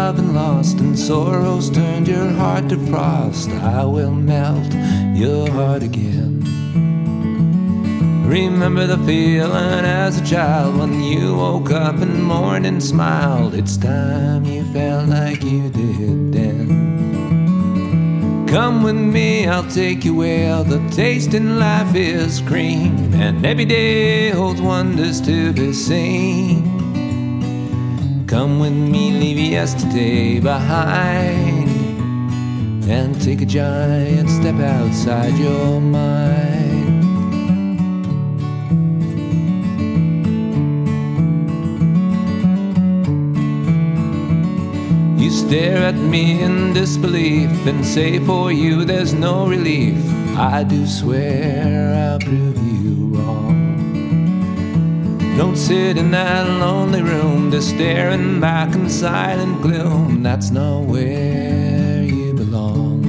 love and lost, and sorrows turned your heart to frost, I will melt your heart again. Remember the feeling as a child when you woke up in the morning and smiled. It's time you felt like you did then. Come with me, I'll take you where the taste in life is cream, and every day holds wonders to be seen. Come with me, leave yesterday behind, and take a giant step outside your mind. You stare at me in disbelief and say for you there's no relief. I do swear I'll prove you wrong. Don't sit in that lonely room just staring back in silent gloom. That's not where you belong.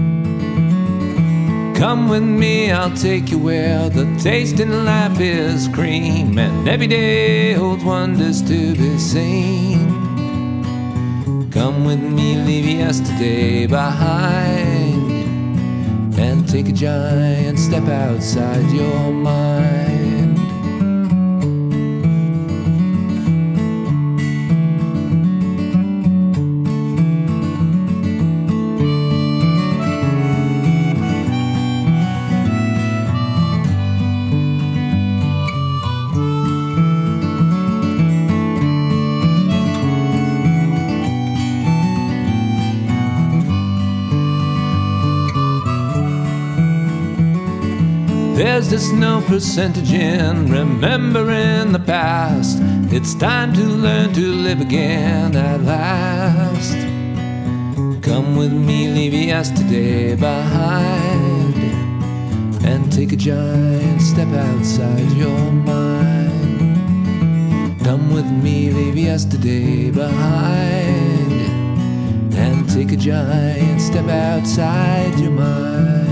Come with me, I'll take you where the taste in life is cream, and every day holds wonders to be seen. Come with me, leave yesterday behind, and take a giant step outside your mind. There's just no percentage in remembering the past. It's time to learn to live again at last. Come with me, leave yesterday behind, and take a giant step outside your mind. Come with me, leave yesterday behind, and take a giant step outside your mind.